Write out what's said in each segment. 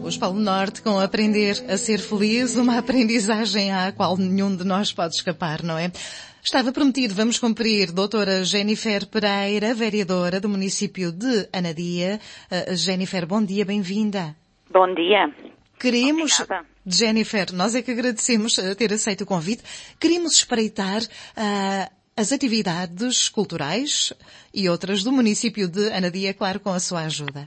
Vamos para o Norte com aprender a ser feliz, uma aprendizagem à qual nenhum de nós pode escapar, não é? Estava prometido, vamos cumprir. Doutora Jennifer Pereira, vereadora do município de Anadia. Jennifer, bom dia, bem-vinda. Bom dia. Queremos, Obrigada. Jennifer, nós é que agradecemos ter aceito o convite. Queremos espreitar as atividades culturais e outras do município de Anadia, claro, com a sua ajuda.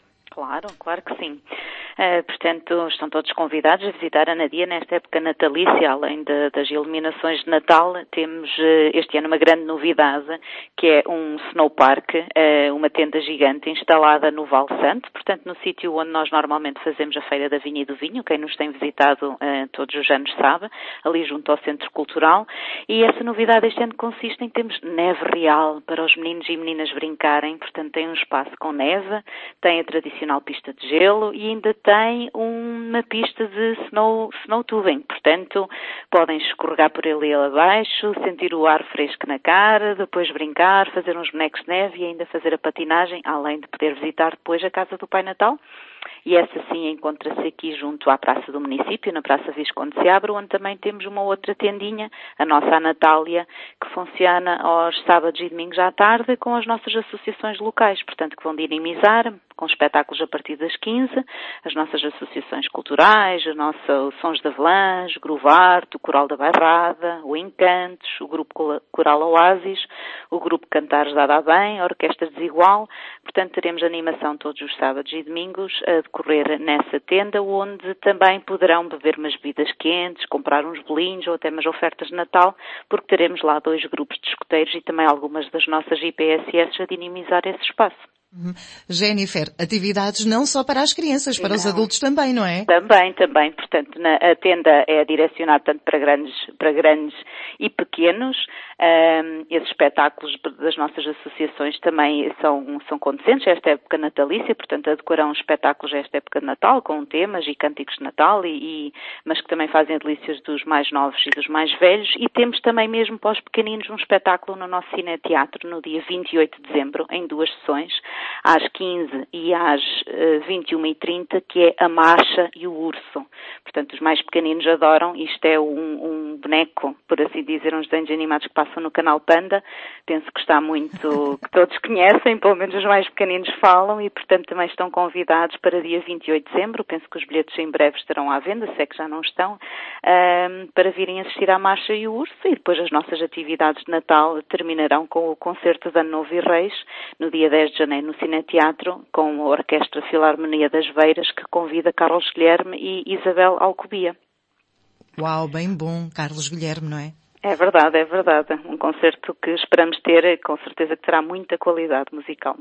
Claro que sim. Portanto, estão todos convidados a visitar Anadia nesta época natalícia. Além das iluminações de Natal, temos este ano uma grande novidade, que é um snowpark, uma tenda gigante instalada no Val Santo, portanto no sítio onde nós normalmente fazemos a Feira da Vinha e do Vinho. Quem nos tem visitado todos os anos sabe, ali junto ao Centro Cultural. E essa novidade este ano consiste em termos neve real para os meninos e meninas brincarem. Portanto, tem um espaço com neve, tem a tradicional pista de gelo e ainda tem uma pista de snow tubing. Portanto, podem escorregar por ali abaixo, sentir o ar fresco na cara, depois brincar, fazer uns bonecos de neve e ainda fazer a patinagem, além de poder visitar depois a Casa do Pai Natal. E essa sim encontra-se aqui junto à Praça do Município, na Praça Visconde de Seabra, onde também temos uma outra tendinha, a nossa Anatália, que funciona aos sábados e domingos à tarde com as nossas associações locais, portanto que vão dinamizar com espetáculos a partir das 15, as nossas associações culturais, o Sons de Avelãs, Gruvarte, o Coral da Bairrada, o Encantos, o Grupo Coral Oásis, o Grupo Cantares Dada Bem, a Orquestra Desigual. Portanto, teremos animação todos os sábados e domingos a decorrer nessa tenda, onde também poderão beber umas bebidas quentes, comprar uns bolinhos ou até umas ofertas de Natal, porque teremos lá 2 grupos de escoteiros e também algumas das nossas IPSS a dinamizar esse espaço. Jennifer, atividades não só para as crianças, para os adultos também, não é? Também. Portanto, a tenda é direcionada tanto para grandes e pequenos. Esses espetáculos das nossas associações também são condescentes a esta época natalícia, portanto, adequarão espetáculos a esta época de Natal, com temas e cânticos de Natal, mas que também fazem delícias dos mais novos e dos mais velhos. E temos também mesmo para os pequeninos um espetáculo no nosso cineteatro no dia 28 de dezembro, em 2 sessões, às 15 e às 21h30, que é a Marcha e o Urso. Portanto, os mais pequeninos adoram. Isto é um boneco, por assim dizer, uns desenhos animados que passam no canal Panda. Penso que está muito, que todos conhecem, pelo menos os mais pequeninos falam, e portanto também estão convidados para dia 28 de dezembro. Penso que os bilhetes em breve estarão à venda, se é que já não estão, para virem assistir à Marcha e o Urso. E depois as nossas atividades de Natal terminarão com o concerto de Ano Novo e Reis, no dia 10 de janeiro, no Cineteatro, com a Orquestra Filarmonia das Veiras, que convida Carlos Guilherme e Isabel Alcubia. Uau, bem bom, Carlos Guilherme, não é? É verdade. Um concerto que esperamos ter, com certeza que terá muita qualidade musical.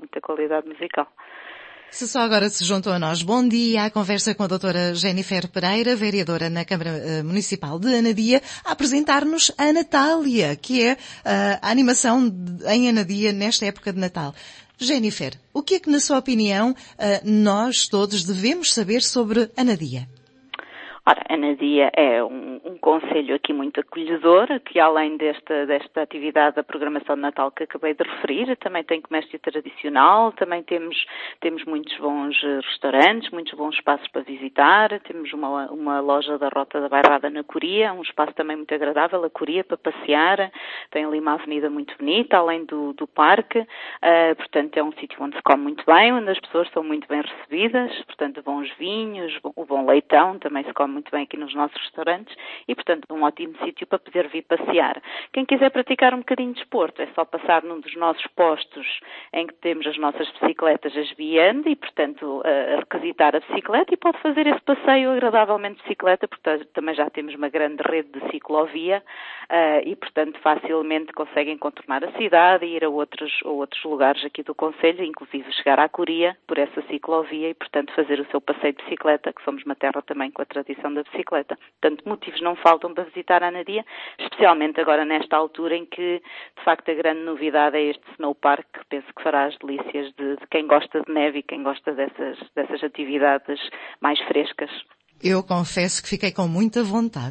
Se só agora se juntam a nós, bom dia à conversa com a doutora Jennifer Pereira, vereadora na Câmara Municipal de Anadia, a apresentar-nos a Natália, que é a animação em Anadia nesta época de Natal. Jennifer, o que é que, na sua opinião, nós todos devemos saber sobre Anadia? Ora, Anadia é um concelho aqui muito acolhedor, que além desta atividade da programação de Natal que acabei de referir, também tem comércio tradicional, também temos muitos bons restaurantes, muitos bons espaços para visitar, temos uma loja da Rota da Bairrada na Coria, um espaço também muito agradável, a Coria, para passear, tem ali uma avenida muito bonita, além do parque, portanto é um sítio onde se come muito bem, onde as pessoas são muito bem recebidas, portanto bons vinhos, o bom leitão também se come muito bem aqui nos nossos restaurantes e, portanto, um ótimo sítio para poder vir passear. Quem quiser praticar um bocadinho de desporto é só passar num dos nossos postos em que temos as nossas bicicletas asbiando e, portanto, a requisitar a bicicleta e pode fazer esse passeio agradavelmente de bicicleta, porque também já temos uma grande rede de ciclovia e, portanto, facilmente conseguem contornar a cidade e ir a outros lugares aqui do concelho, inclusive chegar à Coria por essa ciclovia e, portanto, fazer o seu passeio de bicicleta, que somos uma terra também com a tradição da bicicleta. Portanto, motivos não faltam para visitar a Anadia, especialmente agora nesta altura em que, de facto, a grande novidade é este snowpark, que penso que fará as delícias de quem gosta de neve e quem gosta dessas atividades mais frescas. Eu confesso que fiquei com muita vontade.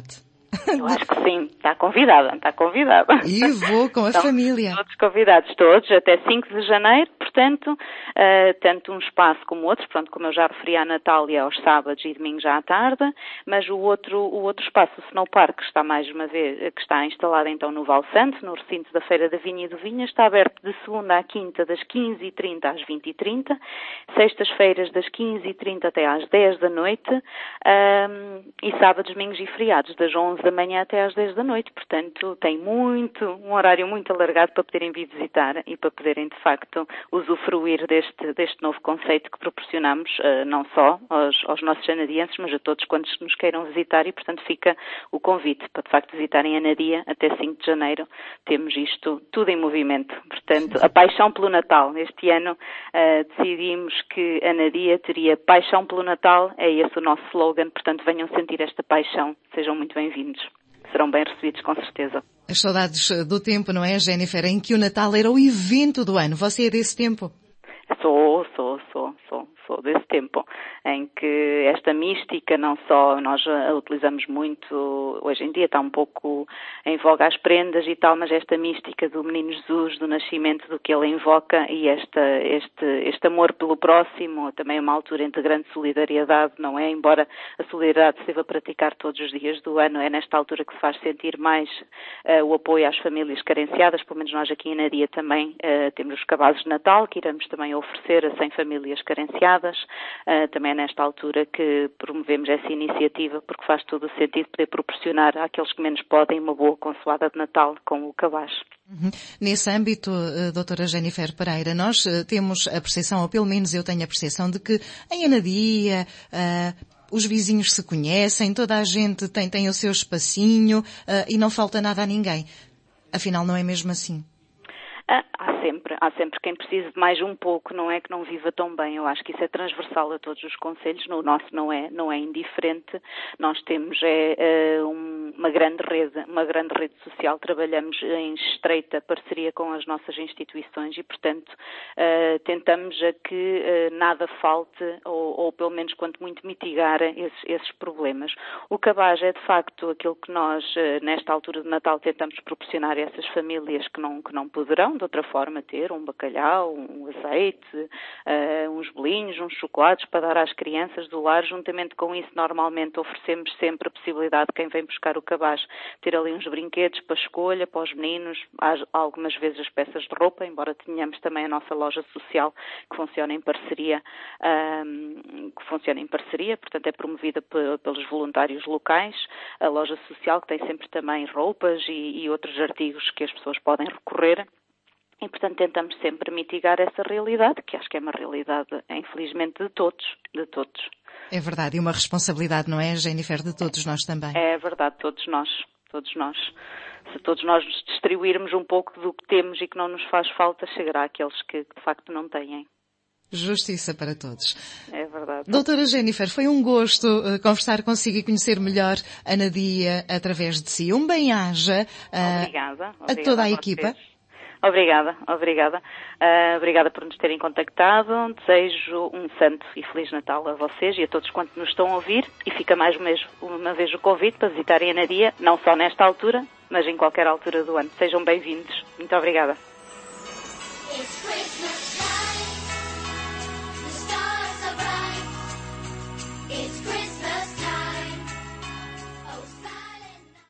Eu acho que sim, está convidada. E vou com a família. Todos convidados, todos, até 5 de janeiro, portanto, tanto um espaço como outros, pronto, como eu já referi à Natália, aos sábados e domingos à tarde, mas o outro espaço, o Snow Park, que está mais uma vez, que está instalado então no Val Santo, no recinto da Feira da Vinha e do Vinho, está aberto de segunda à quinta, das 15h30 às 20h30, sextas-feiras das 15h30 até às 10 da noite, e sábados, domingos e feriados, das 11 da manhã até às 10 da noite, portanto tem um horário muito alargado para poderem vir visitar e para poderem de facto usufruir deste novo conceito que proporcionamos não só aos nossos anadienses, mas a todos quantos nos queiram visitar e portanto fica o convite para de facto visitarem Anadia até 5 de janeiro, temos isto tudo em movimento, portanto a paixão pelo Natal, este ano decidimos que Anadia teria paixão pelo Natal, é esse o nosso slogan, portanto venham sentir esta paixão, sejam muito bem-vindos. Serão bem recebidos, com certeza. As saudades do tempo, não é, Jennifer, em que o Natal era o evento do ano. Você é desse tempo? Sou desse tempo, em que esta mística, não só nós a utilizamos muito, hoje em dia está um pouco em voga as prendas e tal, mas esta mística do Menino Jesus, do nascimento, do que ele invoca e este amor pelo próximo, também é uma altura entre grande solidariedade, não é? Embora a solidariedade se deva praticar todos os dias do ano, é nesta altura que se faz sentir mais o apoio às famílias carenciadas, pelo menos nós aqui em Anadia também temos os cabazes de Natal, que iremos também oferecer a 100 famílias carenciadas. Também é nesta altura que promovemos essa iniciativa, porque faz todo o sentido poder proporcionar àqueles que menos podem uma boa consoada de Natal com o cabaz. Nesse âmbito, doutora Jennifer Pereira, nós temos a percepção, ou pelo menos eu tenho a percepção, de que em Anadia os vizinhos se conhecem, toda a gente tem o seu espacinho e não falta nada a ninguém. Afinal, não é mesmo assim? Há sempre quem precise de mais um pouco, não é que não viva tão bem. Eu acho que isso é transversal a todos os concelhos, no nosso não é indiferente. Nós temos uma grande rede social, trabalhamos em estreita parceria com as nossas instituições e, portanto, tentamos a que nada falte ou pelo menos quanto muito mitigar esses problemas. O cabaz é de facto aquilo que nós, nesta altura de Natal, tentamos proporcionar a essas famílias que não poderão de outra forma ter um bacalhau, um azeite, uns bolinhos, uns chocolates para dar às crianças do lar. Juntamente com isso, normalmente oferecemos sempre a possibilidade de quem vem buscar o cabaz ter ali uns brinquedos para escolha, para os meninos, algumas vezes as peças de roupa, embora tenhamos também a nossa loja social que funciona em parceria, portanto é promovida pelos voluntários locais, a loja social que tem sempre também roupas e outros artigos que as pessoas podem recorrer. E, portanto, tentamos sempre mitigar essa realidade, que acho que é uma realidade, infelizmente, de todos. É verdade, e uma responsabilidade, não é, Jennifer, de todos nós também? É verdade, todos nós. Se todos nós nos distribuirmos um pouco do que temos e que não nos faz falta, chegará àqueles que, de facto, não têm. Justiça para todos. É verdade. Doutora Jennifer, foi um gosto conversar consigo e conhecer melhor a Anadia através de si. Um bem-aja a toda a equipa. Obrigada. Obrigada por nos terem contactado. Desejo um santo e feliz Natal a vocês e a todos quantos nos estão a ouvir. E fica mais uma vez o convite para visitarem a Anadia, não só nesta altura, mas em qualquer altura do ano. Sejam bem-vindos. Muito obrigada.